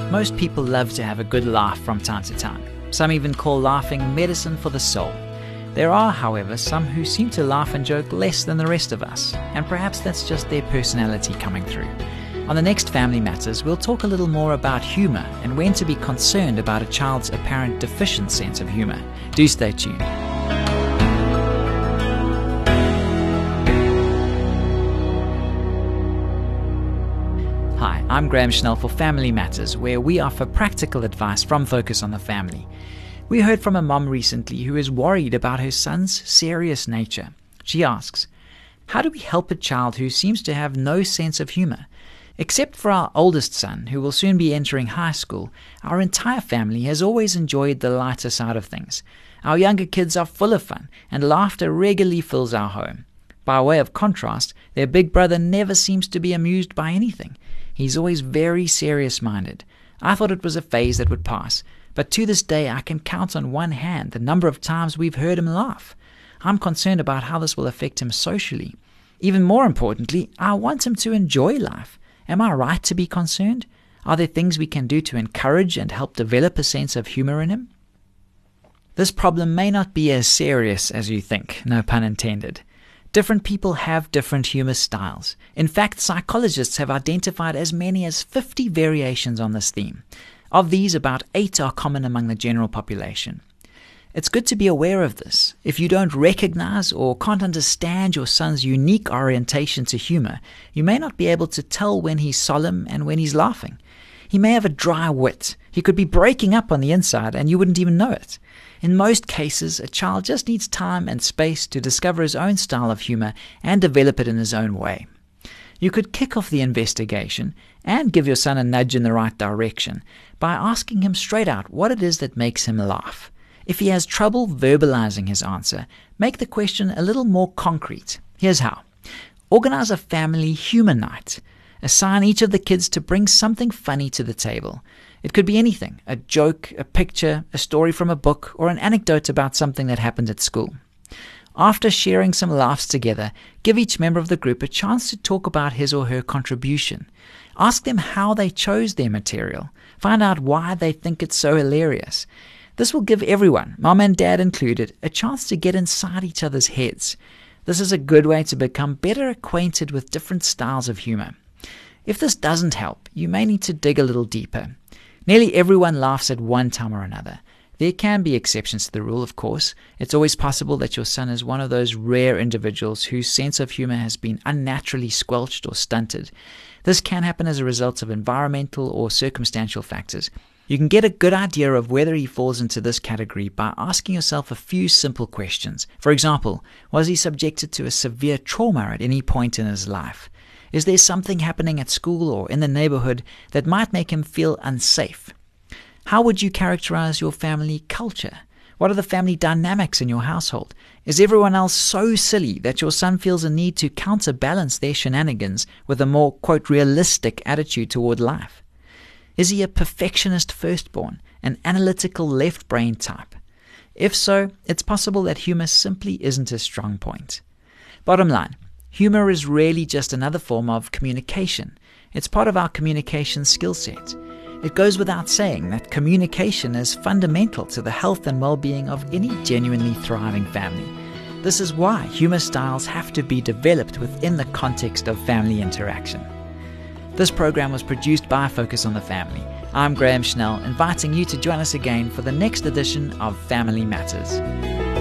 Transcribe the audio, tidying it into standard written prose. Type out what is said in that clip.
Most people love to have a good laugh from time to time. Some even call laughing medicine for the soul. There are, however, some who seem to laugh and joke less than the rest of us, and perhaps that's just their personality coming through. On the next Family Matters, we'll talk a little more about humour and when to be concerned about a child's apparent deficient sense of humour. Do stay tuned. Hi, I'm Graham Schnell for Family Matters, where we offer practical advice from Focus on the Family. We heard from a mom recently who is worried about her son's serious nature. She asks, how do we help a child who seems to have no sense of humour? Except for our oldest son, who will soon be entering high school, our entire family has always enjoyed the lighter side of things. Our younger kids are full of fun, and laughter regularly fills our home. By way of contrast, their big brother never seems to be amused by anything. He's always very serious-minded. I thought it was a phase that would pass, but to this day I can count on one hand the number of times we've heard him laugh. I'm concerned about how this will affect him socially. Even more importantly, I want him to enjoy life. Am I right to be concerned? Are there things we can do to encourage and help develop a sense of humor in him? This problem may not be as serious as you think, no pun intended. Different people have different humor styles. In fact, psychologists have identified as many as 50 variations on this theme. Of these, about 8 are common among the general population. It's good to be aware of this. If you don't recognize or can't understand your son's unique orientation to humor, you may not be able to tell when he's solemn and when he's laughing. He may have a dry wit. He could be breaking up on the inside and you wouldn't even know it. In most cases, a child just needs time and space to discover his own style of humor and develop it in his own way. You could kick off the investigation and give your son a nudge in the right direction by asking him straight out what it is that makes him laugh. If he has trouble verbalizing his answer, make the question a little more concrete. Here's how. Organize a family humor night. Assign each of the kids to bring something funny to the table. It could be anything, a joke, a picture, a story from a book, or an anecdote about something that happened at school. After sharing some laughs together, give each member of the group a chance to talk about his or her contribution. Ask them how they chose their material. Find out why they think it's so hilarious. This will give everyone, mom and dad included, a chance to get inside each other's heads. This is a good way to become better acquainted with different styles of humor. If this doesn't help, you may need to dig a little deeper. Nearly everyone laughs at one time or another. There can be exceptions to the rule, of course. It's always possible that your son is one of those rare individuals whose sense of humor has been unnaturally squelched or stunted. This can happen as a result of environmental or circumstantial factors. You can get a good idea of whether he falls into this category by asking yourself a few simple questions. For example, was he subjected to a severe trauma at any point in his life? Is there something happening at school or in the neighborhood that might make him feel unsafe? How would you characterize your family culture? What are the family dynamics in your household? Is everyone else so silly that your son feels a need to counterbalance their shenanigans with a more, quote, realistic attitude toward life? Is he a perfectionist firstborn, an analytical left brain type? If so, it's possible that humor simply isn't his strong point. Bottom line, humor is really just another form of communication. It's part of our communication skill set. It goes without saying that communication is fundamental to the health and well-being of any genuinely thriving family. This is why humor styles have to be developed within the context of family interaction. This program was produced by Focus on the Family. I'm Graham Schnell, inviting you to join us again for the next edition of Family Matters.